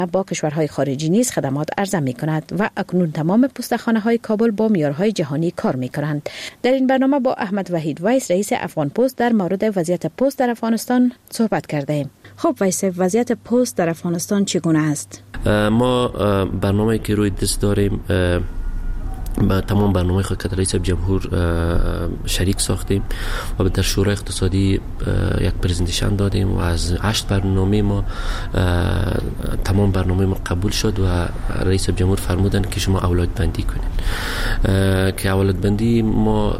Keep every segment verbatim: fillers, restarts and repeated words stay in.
با کشورهای خارجی نیز خدمات عرضه می کند و اکنون تمام پستخانه های کابل با معیارهای جهانی کار می کنند. در این برنامه با احمد وحید ویس رئیس افغان پست در مورد وضعیت پست در افغانستان صحبت کرده ایم. خب ویس، وضعیت پست در افغانستان چگونه است؟ ما برنامه‌ای که روی دست داریم با تمام برنامه خود که رئیس جمهور شریک ساختیم و در شورای اقتصادی یک پرزنتیشن دادیم و از هشت برنامه ما تمام برنامه ما قبول شد و رئیس جمهور فرمودن که شما اولویت بندی کنین که اولویت بندی ما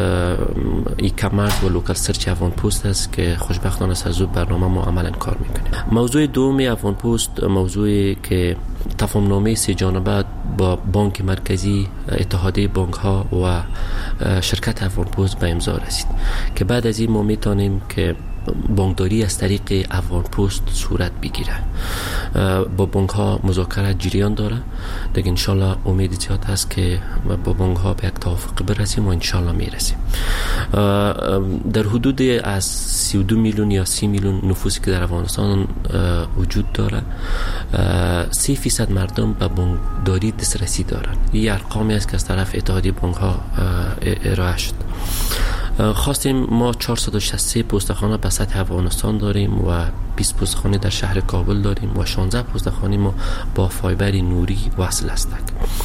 ای کامرس و لوکال سرچ افغان پست است که خوشبختانه از او برنامه ما عملا کار میکنیم. موضوع دوم افغان پست موضوعی که تفاهم نامه سه جانبه با بانک مرکزی، اتحادیه بانک ها و شرکت افغان پست به امضا رسید که بعد از این ما میتونیم که بانکداری از طریق افغان پست صورت بگیره. با بانک ها مذاکره جریان داره دیگه. انشالله امید زیاد هست که با بانک ها به یک توافق برسیم و انشالله میرسیم. در حدود از سی و دو میلیون یا سی میلیون نفوسی که در افغانستان وجود داره، سی فیصد مردم به بانکداری دسترسی دارن. این ارقامی است که از طرف اتحادیه بانک ها ارائه شد. خواستیم ما چهارصد و شصت و سه پستخانه به سطح افغانستان داریم و بیست پستخانه در شهر کابل داریم و شانزده پستخانه ما با فایبر نوری وصل هستند.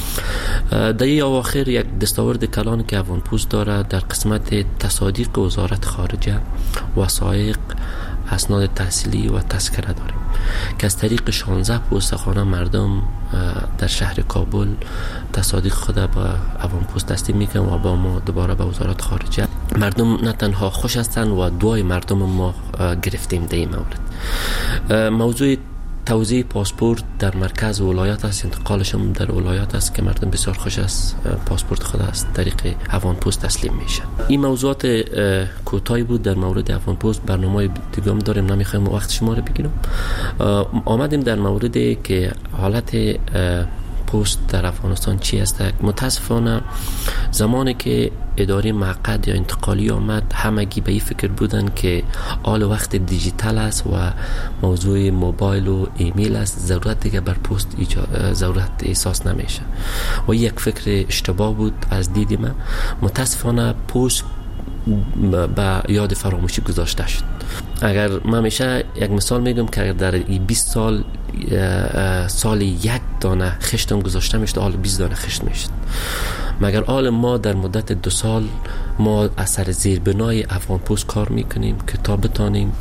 در این اواخر یک دستاورد کلان که افغان پست داره در قسمت تصادیق وزارت خارجه، وثایق، اسناد تحصیلی و تذکره داریم که از طریق شانزده پستخانه مردم در شهر کابل تصادیق خود با افغان پست تسلیم میکنن و با ما دوباره به وزارت خارجه. مردم نه تنها خوش هستند و دعای مردم ما گرفتیم در این مورد. موضوع توزیع پاسپورت در مرکز ولایت است، انتقالش هم در ولایت است که مردم بسیار خوش است پاسپورت خود از طریق افغان پست تسلیم میشه. این موضوعات کوتاهی بود در مورد افغان پست. برنامه دیگه هم داریم، نمیخوایم وقت شما رو بگیرم. آمدیم در موردی که حالت پست در افغانستان چی است. متاسفانه زمانی که اداره معقد یا انتقالی آمد همگی به این فکر بودن که آل وقت دیجیتال است و موضوع موبایل و ایمیل است، ضرورت دیگه بر پست ضرورت احساس نمیشه و یک فکر اشتباه بود از دید من. متاسفانه پست به یاد فراموشی گذاشته شد. اگر من میشه یک مثال میگم که اگر در بیست سال سال یک دانه خشتم گذاشته میشد، حالا بیست دانه خشت میشد. مگر حال ما در مدت دو سال ما اثر زیربنای افغان پست کار میکنیم که تا بتانیم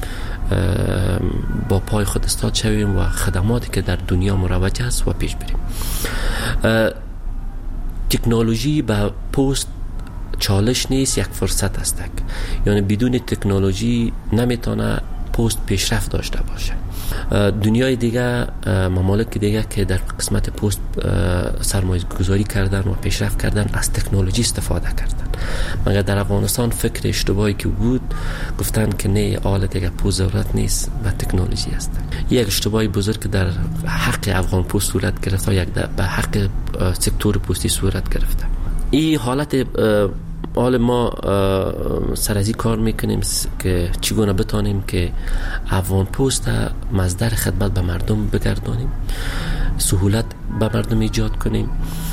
با پای خود استاد شویم و خدماتی که در دنیا مروج است و پیش بریم. تکنولوژی به پست چالش نیست، یک فرصت است. یعنی بدون تکنولوژی نمیتونه پست پیشرفت داشته باشه. دنیای دیگه، ممالک دیگه که در قسمت پست سرمایه گذاری کردن و پیشرفت کردن از تکنولوژی استفاده کردن. مگر در افغانستان فکر اشتباهی که بود، گفتن که نه آل دیگه پست ضرورت نیست و تکنولوژی است. یک اشتباهی بزرگ که در حق افغان پست صورت گرفته، یک به حق سکتور پستی صورت گرفته. این حالت حال ما سر از این کار میکنیم که چگونه بتانیم که افغان پست مصدر خدمت به مردم بگردانیم، سهولت به مردم ایجاد کنیم،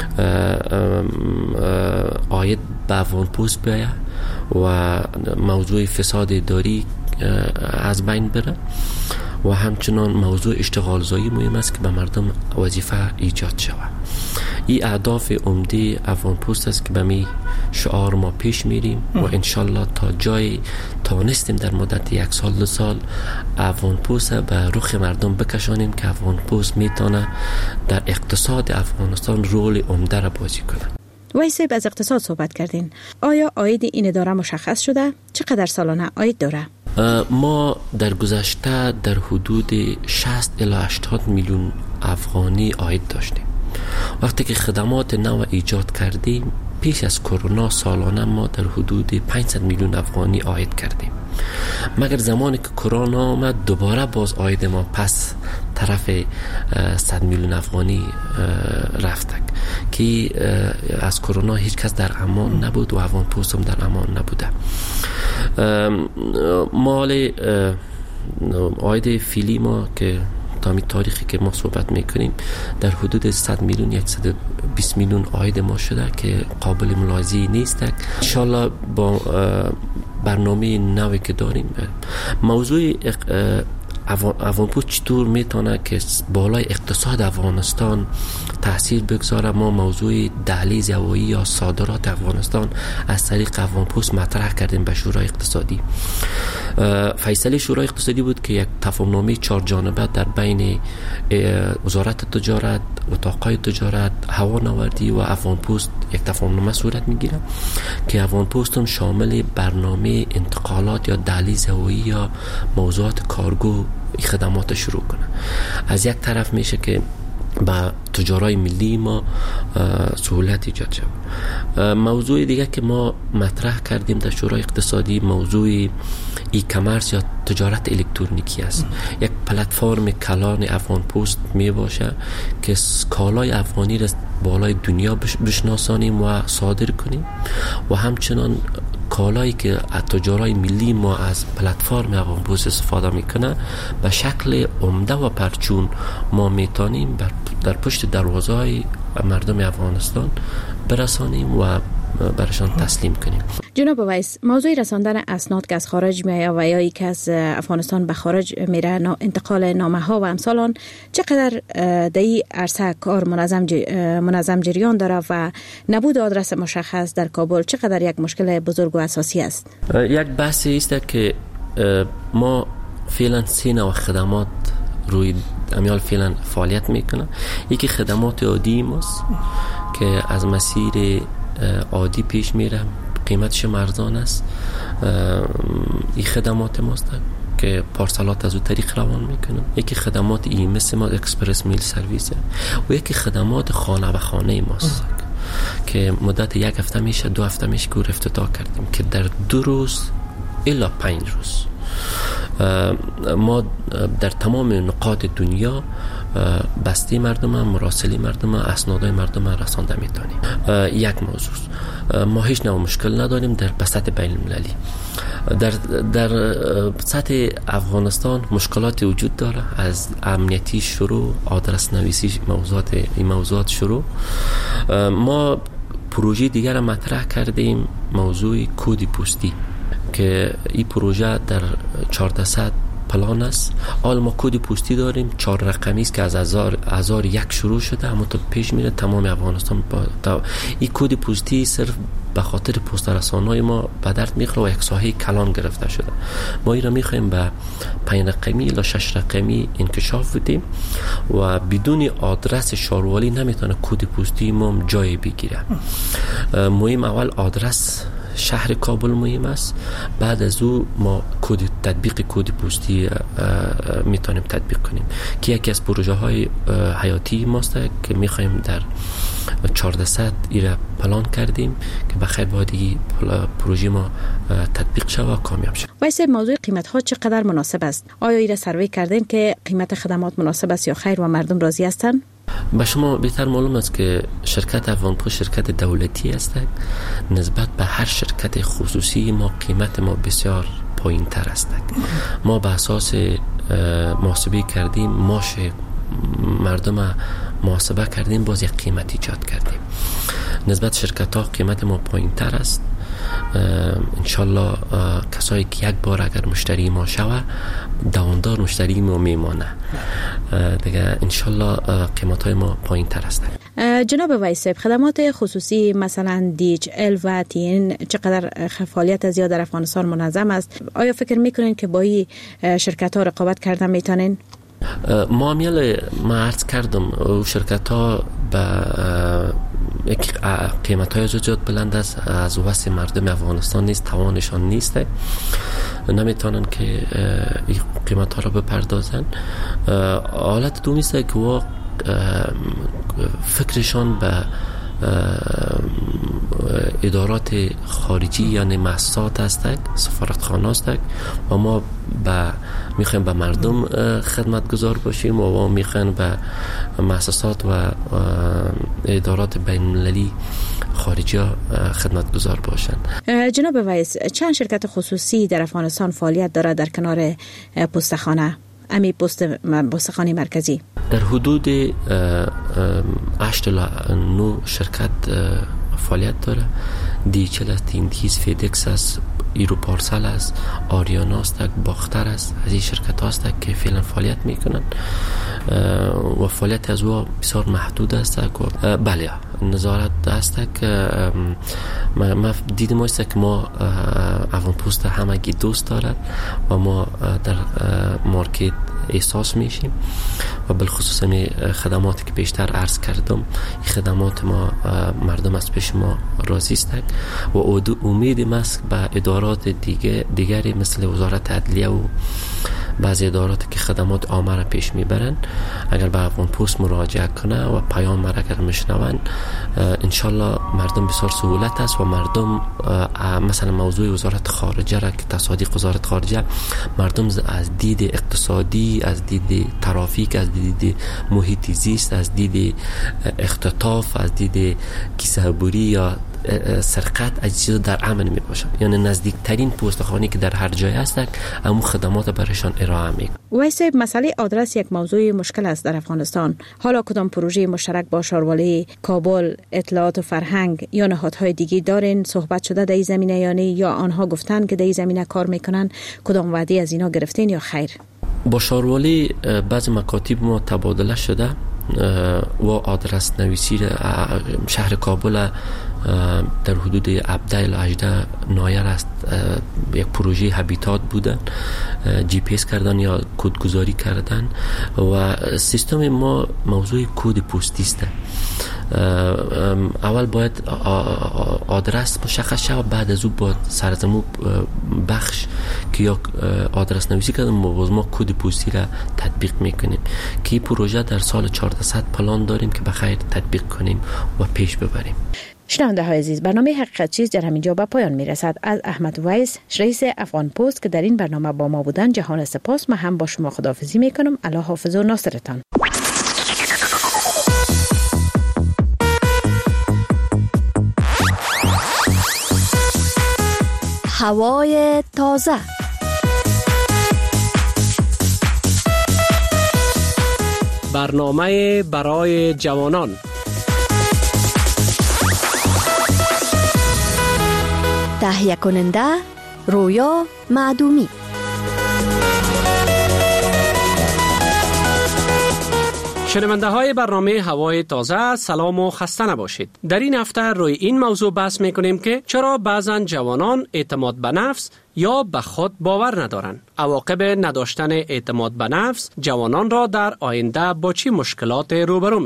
عاید به افغان پست بیاید و موضوع فساد اداری از بین بره و همچنان موضوع اشتغال زایی مهم است که به مردم وظیفه ایجاد شود. این اهداف عمده افغان پست است که به می شعار ما پیش میریم و انشالله تا جای تانستیم در مدت یک سال دو سال افغان پست به رخ مردم بکشانیم که افغان پست میتونه در اقتصاد افغانستان رول عمده را بازی کنه. ویسه از اقتصاد صحبت کردین. آیا عاید این اداره مشخص شده؟ چقدر سالانه عاید داره؟ ما در گذشته در حدود شصت الی هشتاد میلیون افغانی عاید داشتیم. وقتی که خدمات نو ایجاد کردیم پیش از کرونا سالانه ما در حدود پانصد میلیون افغانی عاید کردیم. مگر زمانی که کرونا آمد دوباره باز عاید ما پس طرف صد میلیون افغانی رفتک که از کرونا هیچ کس در امان نبود و افغان پست هم در امان نبوده. مال عاید فیلی ما که تا می تاریخی که ما صحبت میکنیم در حدود صد میلیون صد و بیست میلیون عاید ما شده که قابل ملاحظه نیست. ان شاءالله با برنامه نوی که داریم موضوع افغانپوست چطور میتونه که بالای اقتصاد افغانستان تاثیر بگذاره، ما موضوع دهلیز هوایی یا صادرات افغانستان از طریق افغانپوست مطرح کردیم به شورای اقتصادی. فیصله شورای اقتصادی بود که یک تفاهمنامه چهار جانبه در بین وزارت تجارت، اتاقای تجارت، هوانوردی و افغانپوست یک تفاهمنامه صورت میگیره که افغانپوست هم شامل برنامه انتقالات یا دهلیز هوایی یا موضوعات کارگو خدمات شروع کنه. از یک طرف میشه که با تجارای ملی ما سهولت ایجاد شد. موضوع دیگه که ما مطرح کردیم در شورای اقتصادی موضوع ای کامرس یا تجارت الکترونیکی است. یک پلتفرم کلان افغانپوست می باشه که کالای افغانی را بالای دنیا بشناسانیم و صادر کنیم و همچنان کالایی که تجارای ملی ما از پلتفرم افغانپوست استفاده میکنه به شکل عمده و پرچون ما میتونیم در پشت دروازه های مردم افغانستان برسانیم و برشان تسلیم کنیم. جناب ویس، موضوع رساندن اسناد که از خارج میآید و یا ای که از افغانستان به خارج میره، انتقال نامه ها و امثال آن، چقدر در این عرصه کار منظم منظم جریان داره و نبود آدرس مشخص در کابل چقدر یک مشکل بزرگ و اساسی است؟ یک بحثی است که ما فعلا سه نوع خدمات روی امیال فعلا فعالیت میکنه. یکی خدمات عادی ماست که از مسیر عادی پیش میره، قیمتش ارزان است. این خدمات ماست که پارسلات از او طریق روان میکنن. یکی خدمات ای مثل ما اکسپرس میل سرویس و یکی خدمات خانه به خانه ماست که مدت یک هفته میشه دو هفته میشه که افتتاح کردیم که در دو روز الا پنج روز ما در تمام نقاط دنیا بسته مردم، مراسلی مردم، اسنادهای مردم رسانده میتونیم. یک موضوع ما هیچ نوع مشکل نداریم در سطح بین المللی. در در سطح افغانستان مشکلات وجود داره، از امنیتی شروع، آدرس نویسی، موضوعات این موضوعات شروع. ما پروژه دیگر را مطرح کردیم، موضوع کد پستی که این پروژه در چهارصد پلان است. حال ما کد پستی داریم چهار رقمی است که از هزار هزار یک شروع شده اما تا پیش میره تمام افغانستان. با این کد پستی صرف به خاطر پست رسانای ما به درد میخوره و یک ساحه کلان گرفته شده. ما این را میخوایم به پنج رقمی یا شش رقمی انکشاف بدیم و بدون آدرس شاروالی نمیتونه کد پستی ما جای بگیره. مهم اول آدرس شهر کابل مهم است، بعد از او ما کد تطبیق کد پستی میتونیم تطبیق کنیم که یکی از پروژه های حیاتی ماست که میخوایم در چهارصد ایره پلان کردیم که بخیر بادی پروژه ما تطبیق شود و کامیاب شود. وایس موضوع قیمت ها چقدر مناسب است؟ آیا ایره سروی کردین که قیمت خدمات مناسب است یا خیر و مردم راضی هستند؟ به شما بهتر معلوم است که شرکت افغانپوست شرکت دولتی است. نسبت به هر شرکت خصوصی ما قیمت ما بسیار پایین تر است. ما به اساس محاسبه کردیم، ماش مردم محاسبه کردیم، باز یک قیمت ایجاد کردیم. نسبت شرکت ها قیمت ما پایین تر است. انشالله کسایی که یک بار اگر مشتری ما شوه دوامدار مشتری ما میمانه دیگه. انشالله قیمت های ما پایین تر است. جناب ویس، خدمات خصوصی مثلا دی اچ ال و تی این چقدر فعالیت زیاد در افغانستان منظم است؟ آیا فکر میکنین که با این شرکت ها رقابت کردن میتونین؟ ما امیال ما عرض کردم شرکت ها به قیمت های زیاد بلند است، از واسه مردم افغانستان نیست، توانشان نیست، نمیتونن که این قیمت ها را بپردازن. حالت دومی است که و فکرشان به ادارات خارجی یعنی مؤسسات هستند، سفارتخانه هستند و ما با میخوایم به مردم خدمتگزار باشیم و ما میخوایم به مؤسسات و ادارات بین المللی خارجی خدمتگزار باشند. جناب ویس، چند شرکت خصوصی در افغانستان فعالیت دارد در کنار پستخانه امی پست پستخانه مرکزی؟ در حدود هشت تا نه شرکت فعالیت داره. دیچل است، تیندیز، فیدکس است، ایرو پارسل است، آریانا است، باختر است. از این شرکت هاست که فعلا فعالیت میکنن و فعالیت از او بسیار محدود است. بله نظارت است که ما دیدیم است که ما اوان پست همگی دوست دارد و ما در مارکت احساس میشیم و بالخصوص می خدماتی که بیشتر عرض کردم، خدمات ما مردم از پیش ما راضی است و امیدیم است به ادارات دیگه دیگری مثل وزارت عدلیه و بعضی ادارات که خدمات عامه را پیش میبرن اگر به افغان پست مراجعه کنه و پیام ما را اگر میشنون، انشالله مردم بسیار سهولت است و مردم مثلا موضوع وزارت خارجه را که تصادیق وزارت خارجه، مردم از دید اقتصادی، از دید ترافیک، از دید محیط زیست، از دید اختطاف، از دید کیسه‌بری یا سرقت از چیزا در امن می باشند. یعنی نزدیکترین پستخانه که در هر جای هست همون خدمات برایشان ارائه میکنه. ویسه مسئله آدرس یک موضوع مشکل است در افغانستان. حالا کدام پروژه مشترک با شاروالی کابل، اطلاعات و فرهنگ یا نهادهای دیگه دارین؟ صحبت شده در این زمینه یا نه، یا آنها گفتن که در این زمینه کار میکنن؟ کدام وعده از اینا گرفتین یا خیر؟ با شاروالی بعض مکاتب ما تبادله شده و آدرس نویسی شهر کابل در حدود هفده الی هجده نایر است یک پروژه هابیتات بودن، جی پی اس کردن یا کدگذاری کردن و سیستم ما موضوع کد پستی است. اول باید آدرس مشخص شود، بعد از او با سرزمین بخش که یا آدرس نویسی کردن ما باز ما کد پستی را تطبیق میکنیم که این پروژه در سال چهارصد پلان داریم که بخیر تطبیق کنیم و پیش ببریم. شنونده های عزیز، برنامه حقیقت چیز در همینجا به پایان میرسد. از احمد ویس رئیس افغان پست که در این برنامه با ما بودن جهان سپاس. من هم با شما خداحافظی میکنم. الله حافظ و ناصرتان. هوای تازه، برنامه برای جوانان، تهیه کننده رویا معدومی. شنونده های برنامه هوای تازه، سلام و خسته نباشید. در این هفته روی این موضوع بحث میکنیم که چرا بعضن جوانان اعتماد به نفس یا به خود باور ندارند. عواقب نداشتن اعتماد به نفس جوانان را در آینده با چه مشکلات روبرو